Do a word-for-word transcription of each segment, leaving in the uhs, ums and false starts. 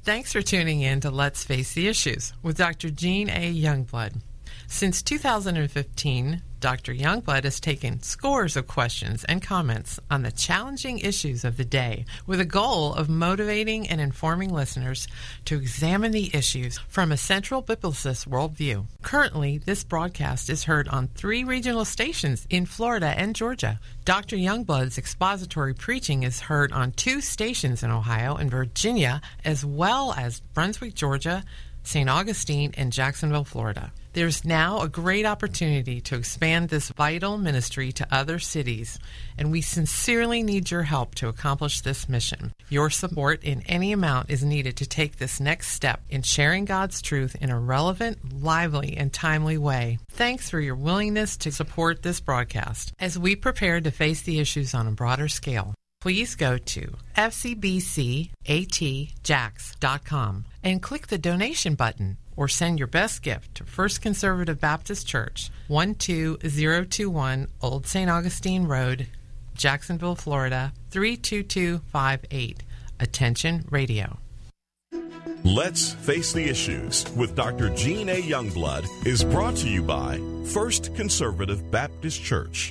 Thanks for tuning in to Let's Face the Issues with Doctor Jean A. Youngblood. Since two thousand fifteen, Doctor Youngblood has taken scores of questions and comments on the challenging issues of the day with a goal of motivating and informing listeners to examine the issues from a central biblicist worldview. Currently, this broadcast is heard on three regional stations in Florida and Georgia. Doctor Youngblood's expository preaching is heard on two stations in Ohio and Virginia, as well as Brunswick, Georgia, Saint Augustine, and Jacksonville, Florida. There's now a great opportunity to expand this vital ministry to other cities, and we sincerely need your help to accomplish this mission. Your support in any amount is needed to take this next step in sharing God's truth in a relevant, lively, and timely way. Thanks for your willingness to support this broadcast as we prepare to face the issues on a broader scale. Please go to f c b c a t jax dot com and click the donation button, or send your best gift to First Conservative Baptist Church, one two zero two one Old Saint Augustine Road, Jacksonville, Florida, three two two five eight. Attention Radio. Let's Face the Issues with Doctor Jean A. Youngblood is brought to you by First Conservative Baptist Church.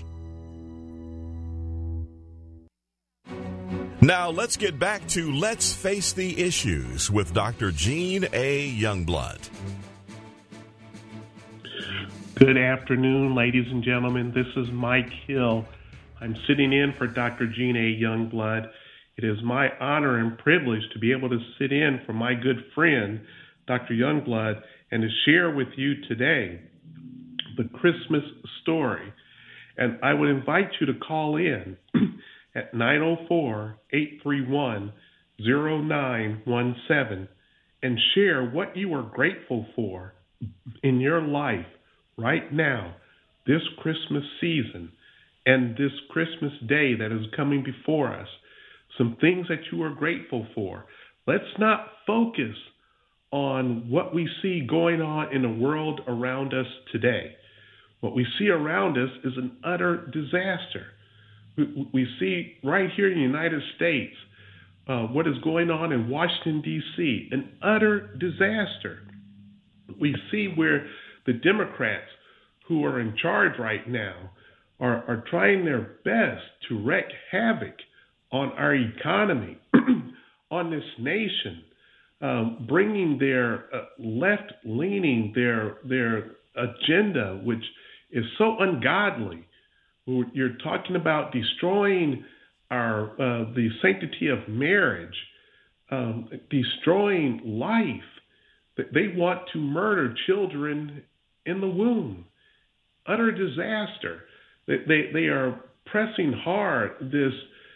Now let's get back to Let's Face the Issues with Doctor Jean A. Youngblood. Good afternoon, ladies and gentlemen. This is Mike Hill. I'm sitting in for Doctor Jean A. Youngblood. It is my honor and privilege to be able to sit in for my good friend, Doctor Youngblood, and to share with you today the Christmas story. And I would invite you to call in at nine oh four, eight three one, oh nine one seven and share what you are grateful for in your life right now, this Christmas season, and this Christmas day that is coming before us. Some things that you are grateful for. Let's not focus on what we see going on in the world around us today. What we see around us is an utter disaster. We see right here in the United States uh, what is going on in Washington, D C, an utter disaster. We see where the Democrats who are in charge right now are, are trying their best to wreak havoc on our economy, on this nation, um, bringing their uh, left-leaning, their, their agenda, which is so ungodly. You're talking about destroying our uh, the sanctity of marriage, um, destroying life. They want to murder children in the womb. Utter disaster. They they, they are pressing hard this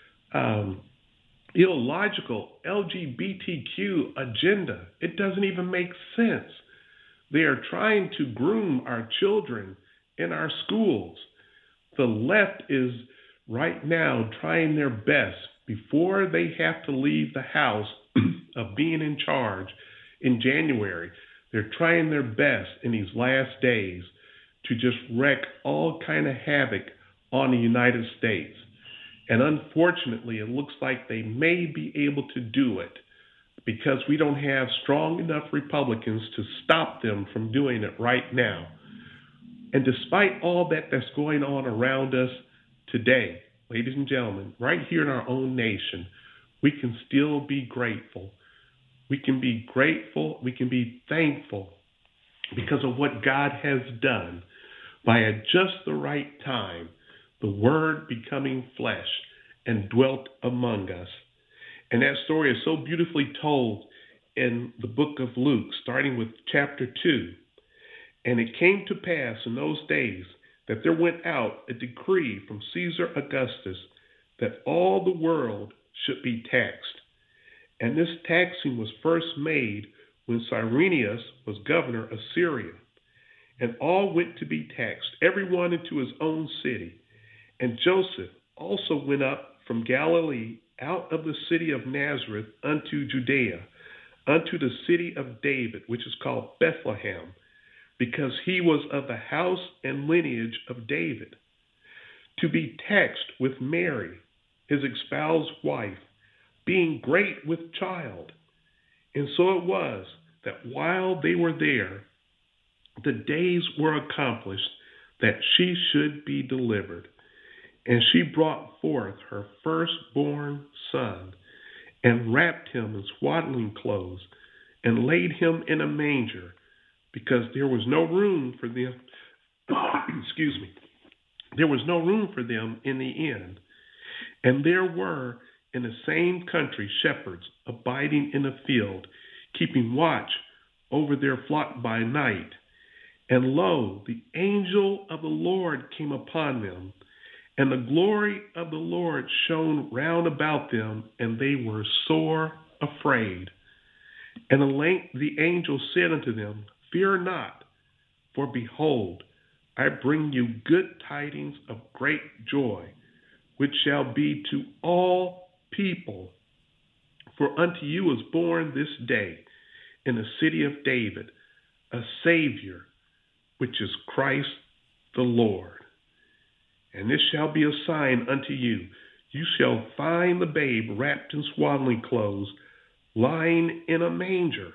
um, illogical L G B T Q agenda. It doesn't even make sense. They are trying to groom our children in our schools. The left is right now trying their best before they have to leave the house of being in charge in January. They're trying their best in these last days to just wreak all kind of havoc on the United States. And unfortunately, it looks like they may be able to do it because we don't have strong enough Republicans to stop them from doing it right now. And despite all that that's going on around us today, ladies and gentlemen, right here in our own nation, we can still be grateful. We can be grateful. We can be thankful because of what God has done by at just the right time, the Word becoming flesh and dwelt among us. And that story is so beautifully told in the book of Luke, starting with chapter two. And it came to pass in those days that there went out a decree from Caesar Augustus that all the world should be taxed. And this taxing was first made when Cyrenius was governor of Syria. And all went to be taxed, everyone into his own city. And Joseph also went up from Galilee out of the city of Nazareth unto Judea, unto the city of David, which is called Bethlehem, because he was of the house and lineage of David, to be taxed with Mary, his espoused wife, being great with child. And so it was that while they were there, the days were accomplished that she should be delivered. And she brought forth her firstborn son, and wrapped him in swaddling clothes, and laid him in a manger, because there was no room for them. Excuse me. There was no room for them in the inn. And there were in the same country shepherds abiding in a field, keeping watch over their flock by night. And lo, the angel of the Lord came upon them, and the glory of the Lord shone round about them, and they were sore afraid. And the angel said unto them, Fear not, for behold, I bring you good tidings of great joy, which shall be to all people. For unto you is born this day in the city of David a Savior, which is Christ the Lord. And this shall be a sign unto you. You shall find the babe wrapped in swaddling clothes, lying in a manger.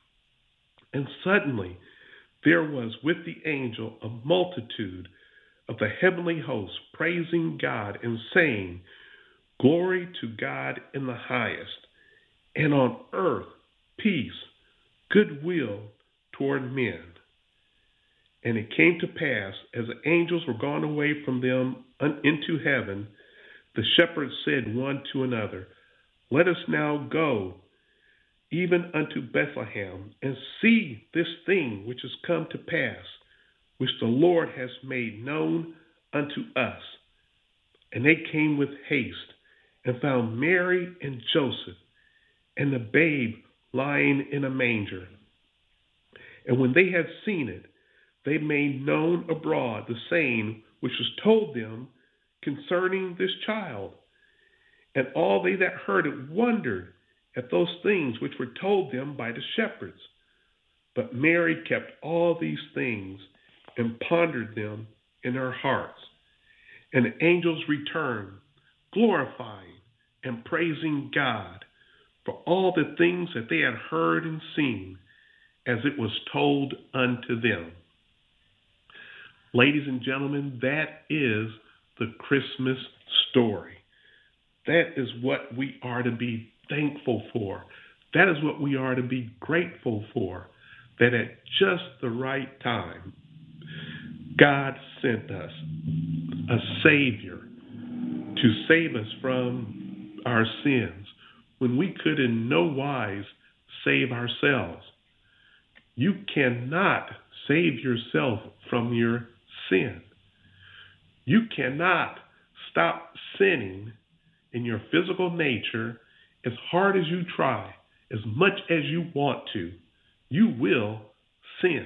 And suddenly there was with the angel a multitude of the heavenly hosts, praising God and saying, Glory to God in the highest, and on earth peace, goodwill toward men. And it came to pass, as the angels were gone away from them into heaven, the shepherds said one to another, Let us now go even unto Bethlehem, and see this thing which is come to pass, which the Lord has made known unto us. And they came with haste, and found Mary and Joseph, and the babe lying in a manger. And when they had seen it, they made known abroad the saying which was told them concerning this child. And all they that heard it wondered at those things which were told them by the shepherds. But Mary kept all these things and pondered them in her hearts. And the angels returned, glorifying and praising God for all the things that they had heard and seen, as it was told unto them. Ladies and gentlemen, that is the Christmas story. That is what we are to be thankful for. That is what we are to be grateful for. That at just the right time, God sent us a Savior to save us from our sins when we could in no wise save ourselves. You cannot save yourself from your sin. You cannot stop sinning in your physical nature as hard as you try, as much as you want to. You will sin.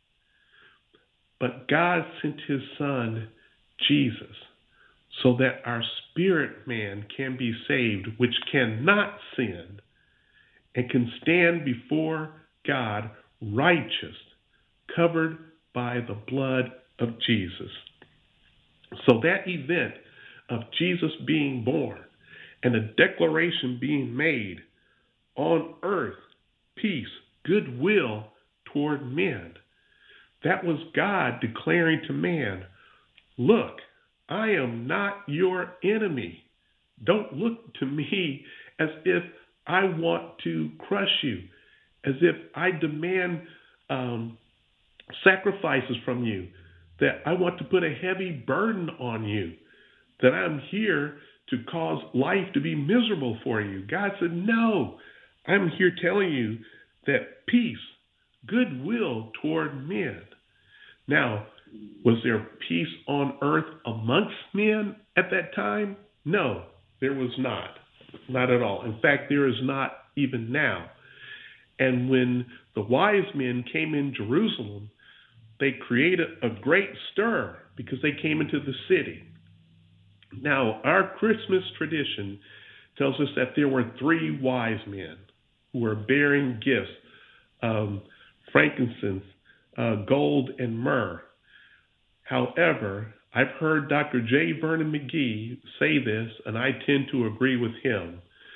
But God sent his son, Jesus, so that our spirit man can be saved, which cannot sin, and can stand before God righteous, covered by the blood of Jesus. So that event of Jesus being born and a declaration being made on earth, peace, goodwill toward men, that was God declaring to man, look, I am not your enemy. Don't look to me as if I want to crush you, as if I demand um, sacrifices from you, that I want to put a heavy burden on you, that I'm here to cause life to be miserable for you. God said, no, I'm here telling you that peace, goodwill toward men. Now, was there peace on earth amongst men at that time? No, there was not. Not at all. In fact, there is not even now. And when the wise men came in Jerusalem, they created a great stir because they came into the city. Now, our Christmas tradition tells us that there were three wise men who were bearing gifts, um, frankincense, uh, gold, and myrrh. However, I've heard Doctor J. Vernon McGee say this, and I tend to agree with him.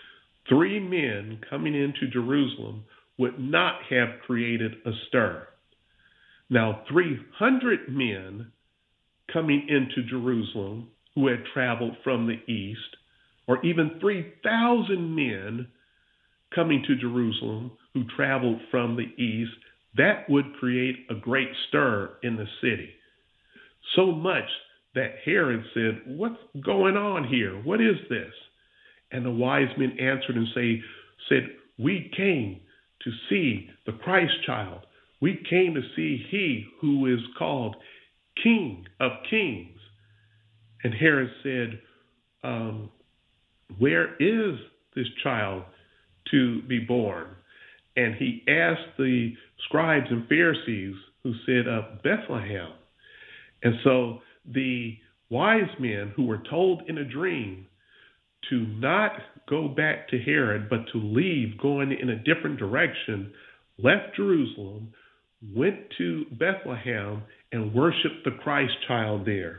three men coming into Jerusalem would not have created a stir. Now, three hundred men coming into Jerusalem who had traveled from the east, or even three thousand men coming to Jerusalem who traveled from the east, that would create a great stir in the city. So much that Herod said, "What's going on here? What is this?" And the wise men answered and say, said, "We came to see the Christ child. We came to see he who is called King of Kings." And Herod said, um, "Where is this child to be born?" And he asked the scribes and Pharisees, who said, uh, "Bethlehem." And so the wise men, who were told in a dream to not go back to Herod, but to leave, going in a different direction, left Jerusalem, went to Bethlehem, and worshiped the Christ child there.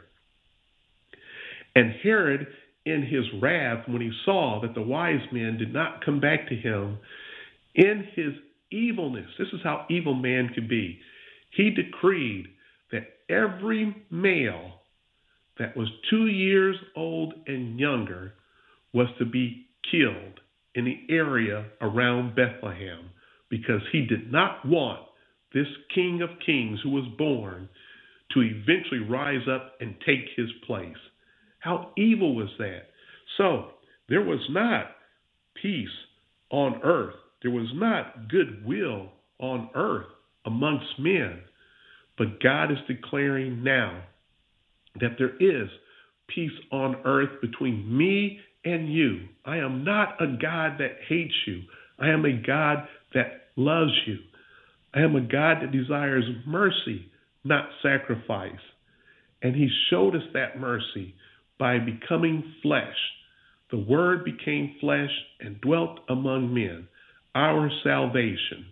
And Herod, in his wrath, when he saw that the wise men did not come back to him, in his evilness, this is how evil man could be, he decreed that every male that was two years old and younger was to be killed in the area around Bethlehem, because he did not want this King of Kings who was born to eventually rise up and take his place. How evil was that? So there was not peace on earth. There was not goodwill on earth amongst men. But God is declaring now that there is peace on earth between me and you. I am not a God that hates you. I am a God that loves you. I am a God that desires mercy, not sacrifice. And he showed us that mercy by becoming flesh. The Word became flesh and dwelt among men, our salvation.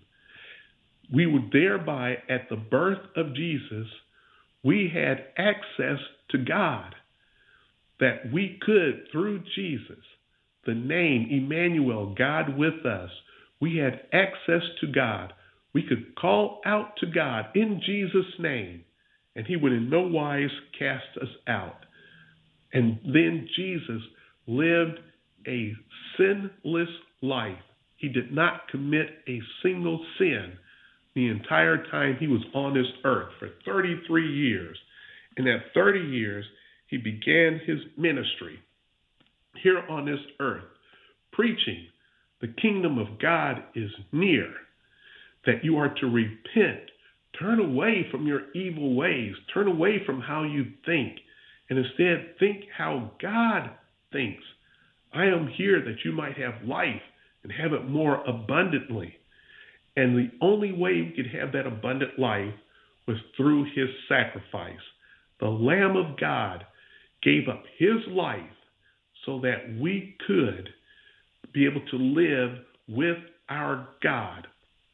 We were thereby, at the birth of Jesus, we had access to God, that we could, through Jesus, the name Emmanuel, God with us, we had access to God. We could call out to God in Jesus' name, and he would in no wise cast us out. And then Jesus lived a sinless life. He did not commit a single sin the entire time he was on this earth, for thirty-three years. And at thirty years, he began his ministry here on this earth, preaching the kingdom of God is near, that you are to repent, turn away from your evil ways, turn away from how you think, and instead think how God thinks. I am here that you might have life and have it more abundantly. And the only way we could have that abundant life was through his sacrifice. The Lamb of God gave up his life so that we could be able to live with our God.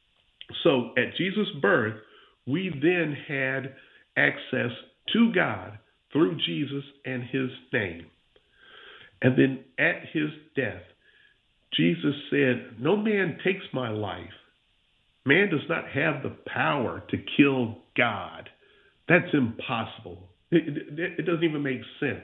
So at Jesus' birth, we then had access to God through Jesus and his name. And then at his death, Jesus said, "No man takes my life." Man does not have the power to kill God. That's impossible. It, it, it doesn't even make sense.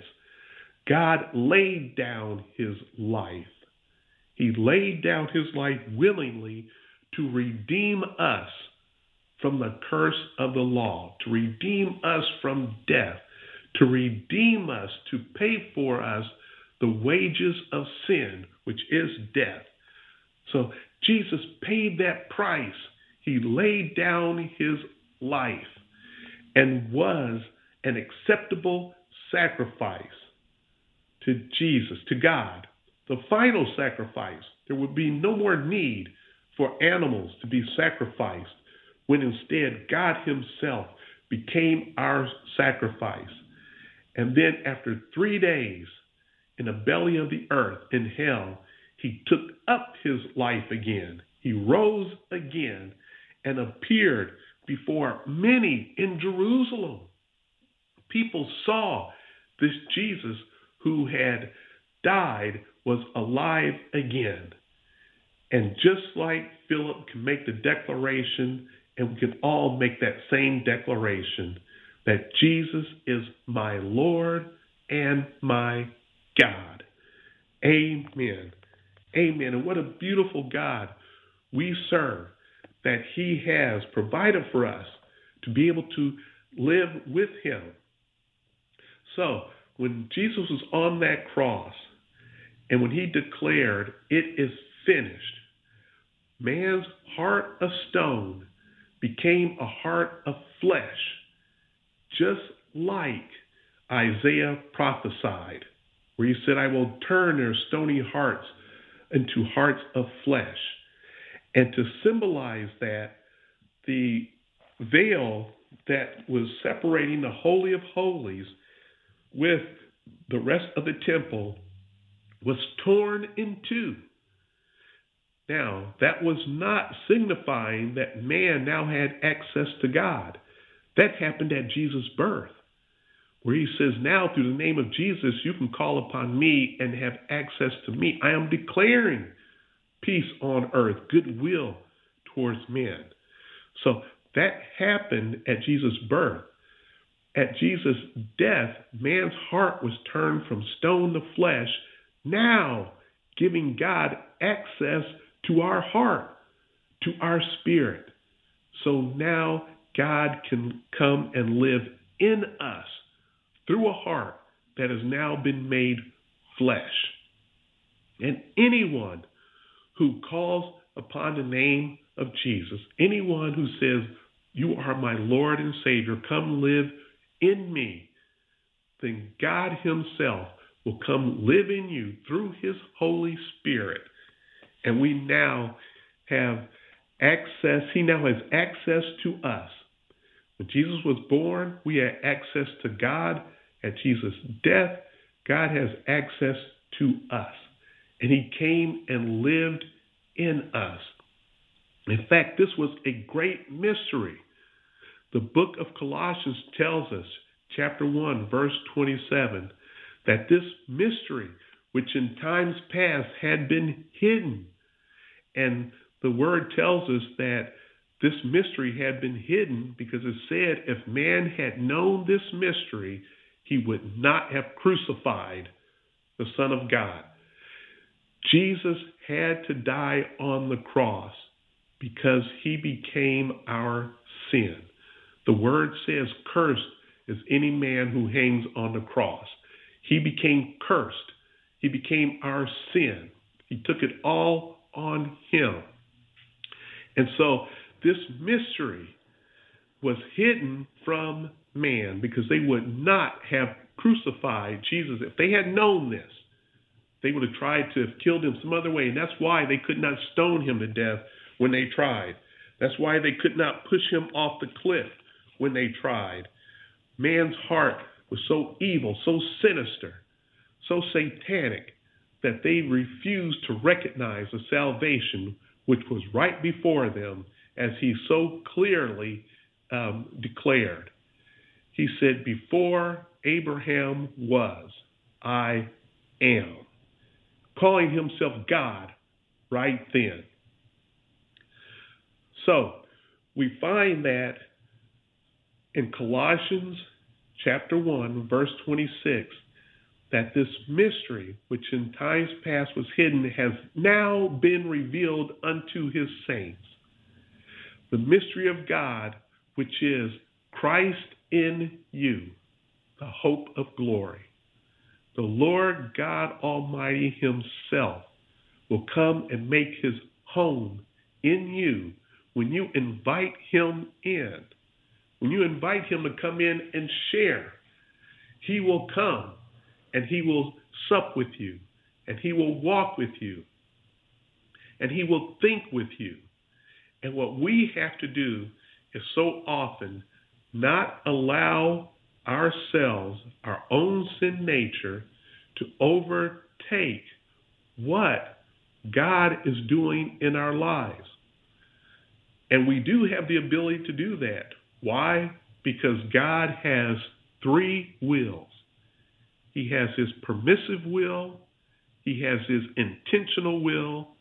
God laid down his life. He laid down his life willingly to redeem us from the curse of the law, to redeem us from death, to redeem us, to pay for us the wages of sin, which is death. So Jesus paid that price. He laid down his life and was an acceptable sacrifice to Jesus, to God. The final sacrifice. There would be no more need for animals to be sacrificed, when instead God himself became our sacrifice. And then after three days in the belly of the earth, in hell, he took up his life again. He rose again and appeared before many in Jerusalem. People saw this Jesus who had died was alive again. And just like Philip can make the declaration, and we can all make that same declaration, that Jesus is my Lord and my God. Amen. Amen. And what a beautiful God we serve, that he has provided for us to be able to live with him. So when Jesus was on that cross, and when he declared, "It is finished," man's heart of stone became a heart of flesh, just like Isaiah prophesied, where he said, "I will turn their stony hearts into hearts of flesh." And to symbolize that, the veil that was separating the Holy of Holies with the rest of the temple was torn in two. Now, that was not signifying that man now had access to God. That happened at Jesus' birth, where he says, "Now through the name of Jesus, you can call upon me and have access to me. I am declaring peace on earth, goodwill towards men." So that happened at Jesus' birth. At Jesus' death, man's heart was turned from stone to flesh, now giving God access to our heart, to our spirit. So now God can come and live in us through a heart that has now been made flesh. And anyone who calls upon the name of Jesus, anyone who says, "You are my Lord and Savior, come live in me," then God himself will come live in you through his Holy Spirit. And we now have access, he now has access to us. When Jesus was born, we had access to God. At Jesus' death, God has access to us. And he came and lived in us. In fact, this was a great mystery. The book of Colossians tells us, chapter one, verse twenty-seven, that this mystery, which in times past had been hidden, and the word tells us that this mystery had been hidden because it said if man had known this mystery, he would not have crucified the Son of God. Jesus had to die on the cross because he became our sin. The word says, "Cursed is any man who hangs on the cross." He became cursed. He became our sin. He took it all on him. And so this mystery was hidden from man because they would not have crucified Jesus. If they had known this, they would have tried to have killed him some other way. And that's why they could not stone him to death when they tried. That's why they could not push him off the cliff when they tried. Man's heart was so evil, so sinister, so satanic, that they refused to recognize the salvation which was right before them, as he so clearly um, declared. He said, "Before Abraham was, I am," calling himself God right then. So we find that in Colossians chapter one, verse twenty-six, that this mystery, which in times past was hidden, has now been revealed unto his saints. The mystery of God, which is Christ in you, the hope of glory. The Lord God Almighty himself will come and make his home in you when you invite him in. When you invite him to come in and share, he will come and he will sup with you, and he will walk with you, and he will think with you. And what we have to do is so often not allow ourselves, our own sin nature, to overtake what God is doing in our lives. And we do have the ability to do that. Why? Because God has three wills. He has his permissive will, he has his intentional will,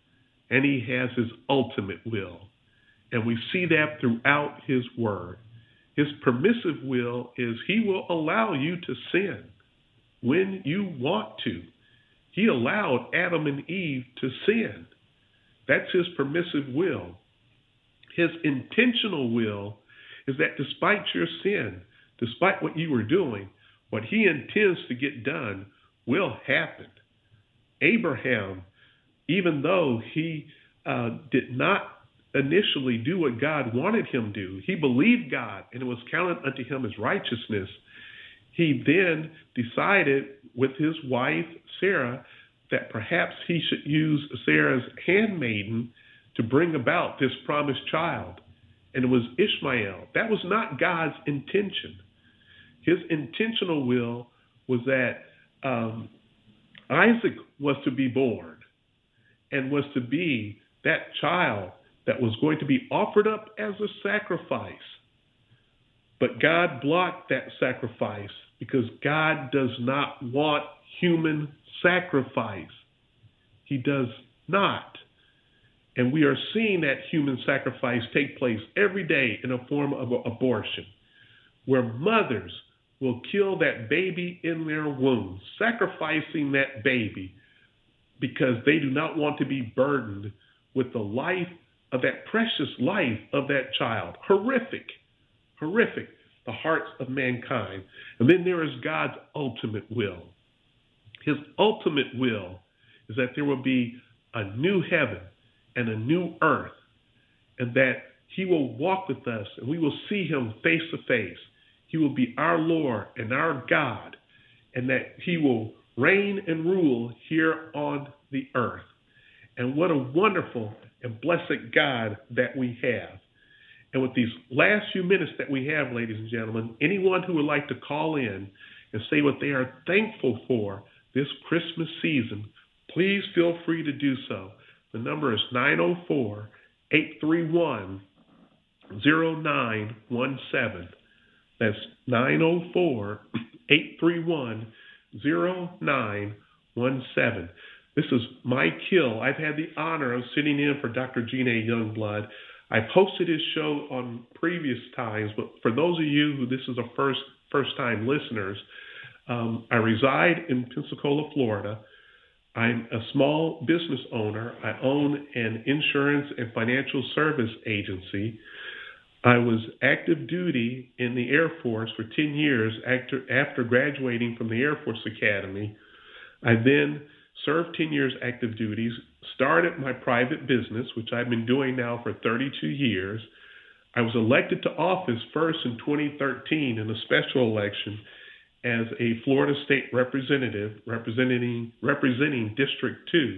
and he has his ultimate will. And we see that throughout his word. His permissive will is he will allow you to sin when you want to. He allowed Adam and Eve to sin. That's his permissive will. His intentional will is that despite your sin, despite what you were doing, what he intends to get done will happen. Abraham, even though he uh, did not initially do what God wanted him to do, he believed God and it was counted unto him as righteousness. He then decided with his wife, Sarah, that perhaps he should use Sarah's handmaiden to bring about this promised child. And it was Ishmael. That was not God's intention. His intentional will was that um, Isaac was to be born and was to be that child that was going to be offered up as a sacrifice. But God blocked that sacrifice because God does not want human sacrifice. He does not. And we are seeing that human sacrifice take place every day in a form of abortion, where mothers will kill that baby in their womb, sacrificing that baby because they do not want to be burdened with the life of that precious life of that child. Horrific, horrific, the hearts of mankind. And then there is God's ultimate will. His ultimate will is that there will be a new heaven and a new earth, and that he will walk with us and we will see him face to face. He will be our Lord and our God, and that he will reign and rule here on the earth. And what a wonderful and blessed God that we have. And with these last few minutes that we have, ladies and gentlemen, anyone who would like to call in and say what they are thankful for this Christmas season, please feel free to do so. The number is nine oh four, eight three one, oh nine one seven. That's nine oh four, eight three one, oh nine one seven. This is Mike Hill. I've had the honor of sitting in for Doctor Gene A. Youngblood. I've hosted his show on previous times, but for those of you who this is a first first time listeners, um, I reside in Pensacola, Florida. I'm a small business owner. I own an insurance and financial service agency. I was active duty in the Air Force for ten years after, after graduating from the Air Force Academy. I then served ten years active duties, started my private business, which I've been doing now for thirty-two years. I was elected to office first in twenty thirteen in a special election as a Florida State Representative representing representing District two.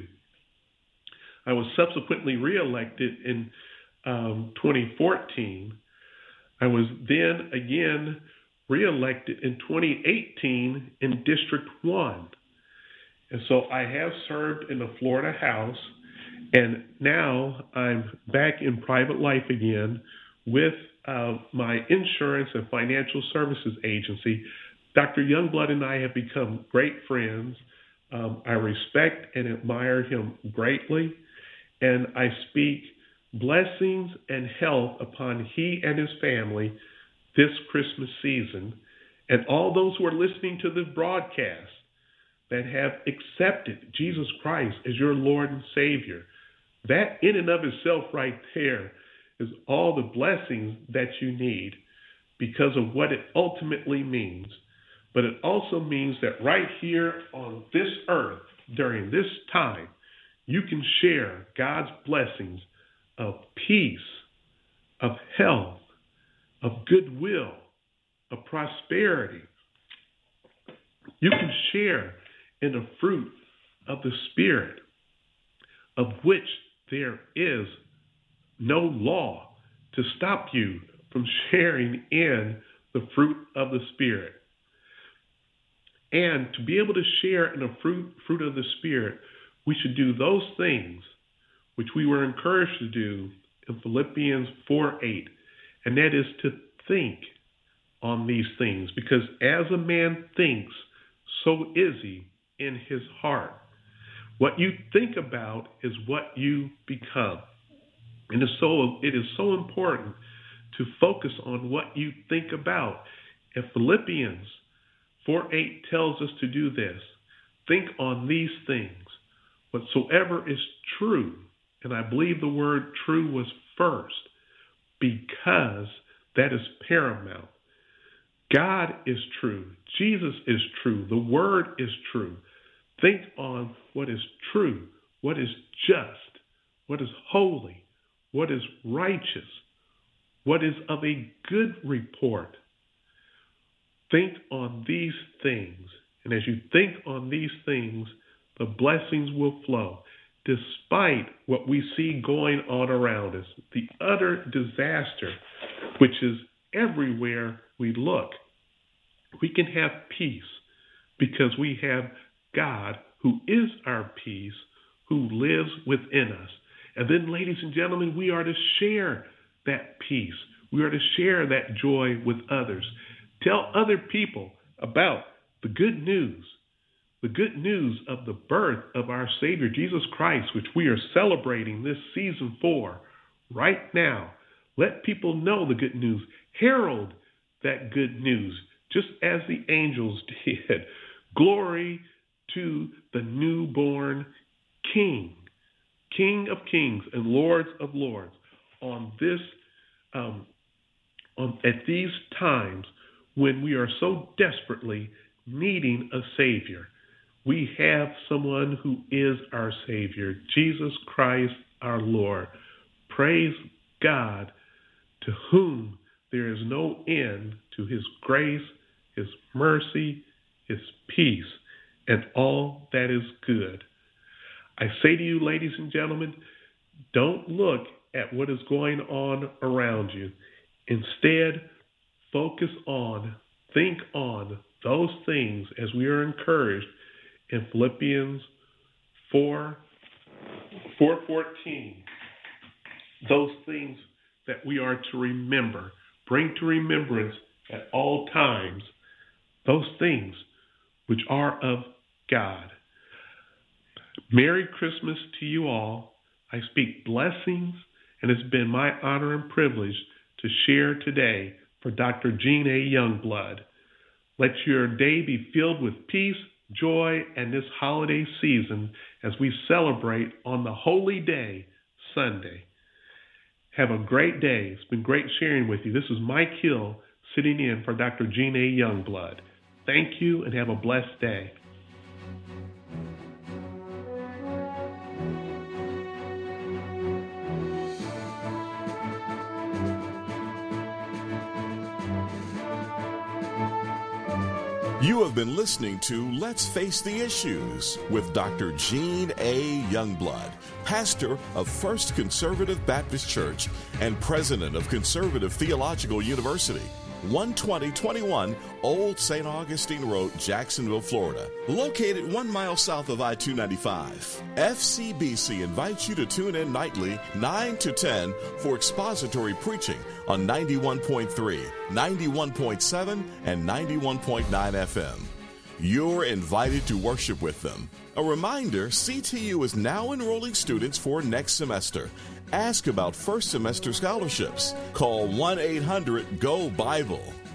I was subsequently reelected in um, twenty fourteen. I was then again reelected in twenty eighteen in District one. And so I have served in the Florida House, and now I'm back in private life again with uh, my insurance and financial services agency. Doctor Youngblood and I have become great friends. Um, I respect and admire him greatly, and I speak blessings and health upon he and his family this Christmas season, and all those who are listening to this broadcast that have accepted Jesus Christ as your Lord and Savior. That in and of itself right there is all the blessings that you need because of what it ultimately means. But it also means that right here on this earth, during this time, you can share God's blessings of peace, of health, of goodwill, of prosperity. You can share in the fruit of the Spirit, of which there is no law to stop you from sharing in the fruit of the Spirit. And to be able to share in the fruit, fruit of the Spirit, we should do those things which we were encouraged to do in Philippians four eight, and that is to think on these things, because as a man thinks, so is he in his heart. What you think about is what you become. And it's so, it is so important to focus on what you think about. And Philippians four eight tells us to do this. Think on these things, whatsoever is true. And I believe the word true was first, because that is paramount. God is true. Jesus is true. The word is true. Think on what is true, what is just, what is holy, what is righteous, what is of a good report. Think on these things. And as you think on these things, the blessings will flow. Despite what we see going on around us, the utter disaster, which is everywhere we look, we can have peace because we have God, who is our peace, who lives within us. And then, ladies and gentlemen, we are to share that peace. We are to share that joy with others. Tell other people about the good news, the good news of the birth of our Savior, Jesus Christ, which we are celebrating this season for right now. Let people know the good news. Herald that good news, just as the angels did. Glory to the newborn King, King of kings and Lords of lords. On this, um, on, at these times when we are so desperately needing a Savior, we have someone who is our Savior, Jesus Christ our Lord. Praise God, to whom there is no end to his grace, his mercy, his peace, and all that is good. I say to you, ladies and gentlemen, don't look at what is going on around you. Instead, focus on, think on those things as we are encouraged in Philippians four, four fourteen. Those things that we are to remember, bring to remembrance at all times, those things which are of God. Merry Christmas to you all. I speak blessings, and it's been my honor and privilege to share today for Doctor Gene A. Youngblood. Let your day be filled with peace, joy, and this holiday season as we celebrate on the holy day, Sunday. Have a great day. It's been great sharing with you. This is Mike Hill sitting in for Doctor Gene A. Youngblood. Thank you, and have a blessed day. You have been listening to Let's Face the Issues with Doctor Gene A. Youngblood, pastor of First Conservative Baptist Church and president of Conservative Theological University, one twenty twenty-one Old Saint Augustine Road, Jacksonville, Florida, located one mile south of I two ninety-five. F C B C invites you to tune in nightly, nine to ten, for expository preaching on ninety-one point three, ninety-one point seven, and ninety-one point nine F M. You're invited to worship with them. A reminder, C T U is now enrolling students for next semester. Ask about first semester scholarships. Call one eight hundred G O Bible.